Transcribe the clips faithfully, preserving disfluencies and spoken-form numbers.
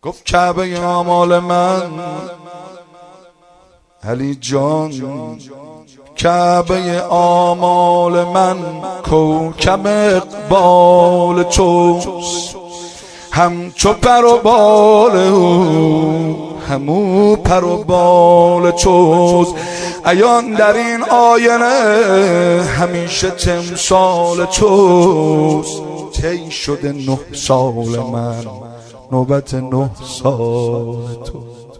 گفت کعبه آمال من علی جان، کعبه آمال من کوکب اقبال چوست، همچو پر و بال او همو پر و بال چوست. عیان در این آینه همیشه تمثال چوست. طی شده نه سال من، نوبت نه سال تو.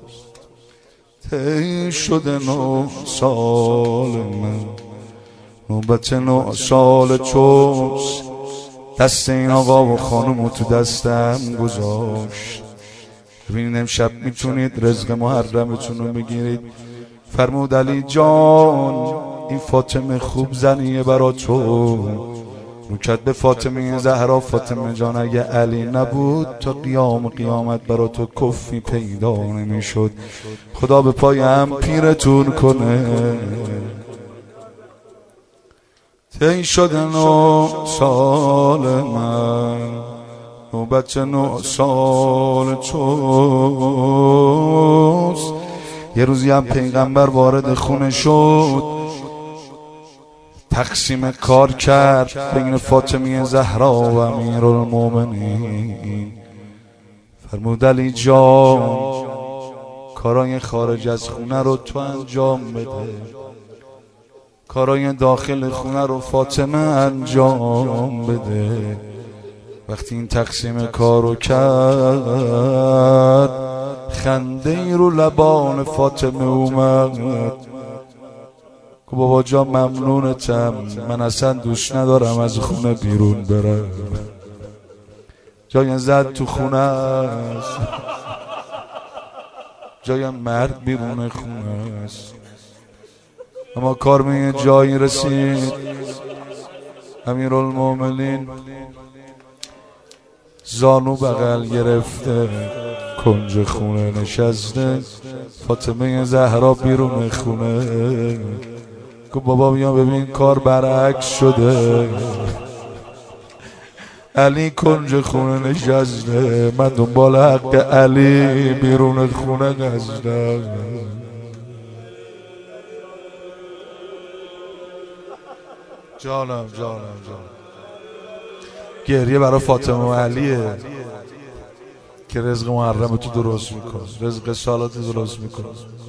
طی شده نه سال من، نوبت نه سال چوست. دست این آقا و خانم تو دستم گذاشت. ببینید امشب میتونید رزق محرمتون رو بگیرید. فرمود علی جان این فاطمه خوب زنیه برا تو. روکت به فاطمه زهرا، فاطمه جان اگه علی نبود تا قیام قیامت برا تو کفی پیدا نمیشد. خدا به پای هم پیرتون کنه. طی شده نه سال من، نوبت نه سال چوست. یه روزی هم پیغمبر وارد خونه شد، تقسیم کار کرد بین فاطمه زهرا و امیرالمومنین. فرمود علی جان کارای خارج از خونه رو تو انجام بده، کارای داخل خونه رو فاطمه انجام بده. وقتی این تقسیم کارو کرد خنده ای رو لبان فاطمه اومد. که بابا جان ممنونتم، من اصلا دوست ندارم از خونه بیرون برم. جای زد تو خونه است، جای مرد بیرون خونه است. اما کار به یه جایی رسید امیرالمومنین زانو بغل گرفته کنج خونه نشسته، فاطمه زهرا بیرون خونه. گفت بابا بیا ببین کار برعکس شده. علی کنج خونه نشسته، من دنبال حق علی بیرون خونه گشتم. جانم جانم جانم گریه برای فاطمه و علیه که رزق محرم تو درست میکنه، رزق سالات درست میکنه.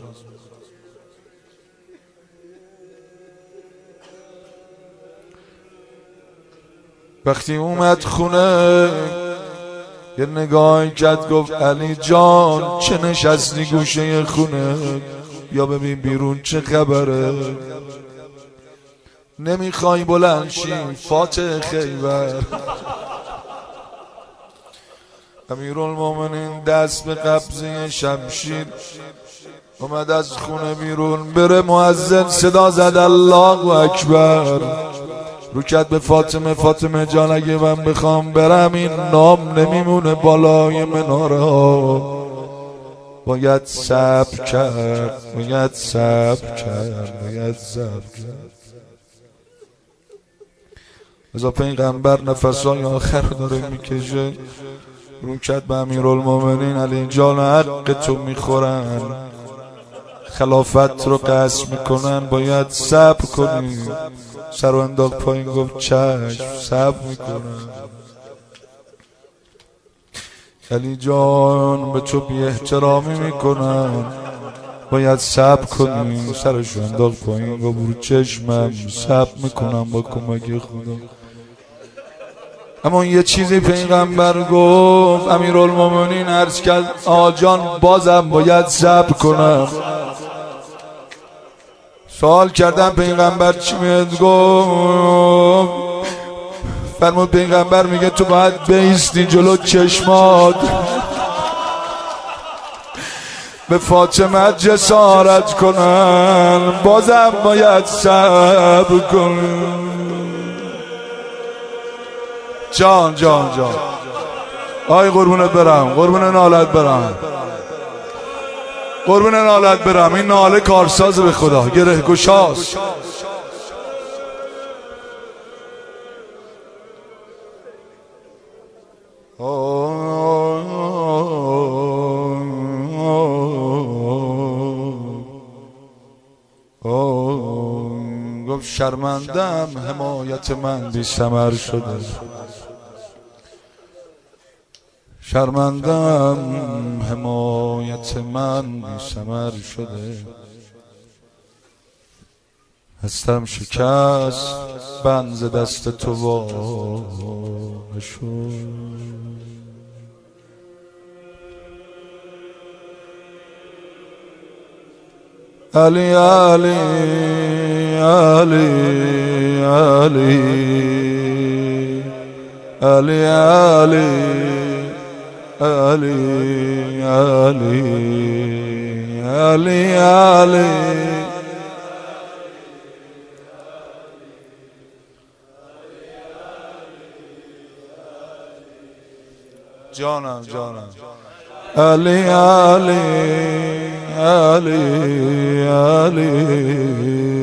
وقتی اومد خونه یه نگاهی کرد، گفت علی جان چه نشستی گوشه خونه؟ یا ببین بیرون چه خبره؟ نمیخوای بلند شی فاتح خیبر؟ امیرالمومنین دست به قبضه شمشیر اومد از خونه بیرون. بره مؤذن صدا زد الله اکبر. رو کرد به فاطمه، فاطمه جان اگه من بخوام برم این نام نمیمونه بالای مناره ها، باید صبر کرد، باید صبر کرد، باید صبر کرد. ازا پیغمبر نفسای آخر داره میکشه. رو کرد به امیرالمومنین علی جان حق تو میخورن، خلافت رو قصد میکنن، باید صبر کنی. سر و انداخت پایین گفت چشم صبر میکنن. علی جان به تو بی احترامی میکنن، باید صبر کنی. سرشو انداخت پایین گفت برو چشمم صبر میکنم با کمک خدا. اما یه چیزی پیغمبر گفت، امیرالمومنین عرض کرد آجان بازم باید صبر کنم. سوال کردم پیغمبر چی میاد؟ گفت فرمود پیغمبر میگه تو باید بیستی جلو چشمات، به فاطمه جسارت کنن، بازم باید صبر کنن. جان جان جان آی قربونت برم، قربون نالت برم، قربون نالت برم. این ناله کارساز به خدا گره گشاست. شرمندم حمایت من بی ثمر شده، شرمندم حمایت من بی ثمر شده. هستم شکست بند دست تو وا شد. علی علی علی علی علی علی علی علی علی علی جانم جانم علی علی علی علی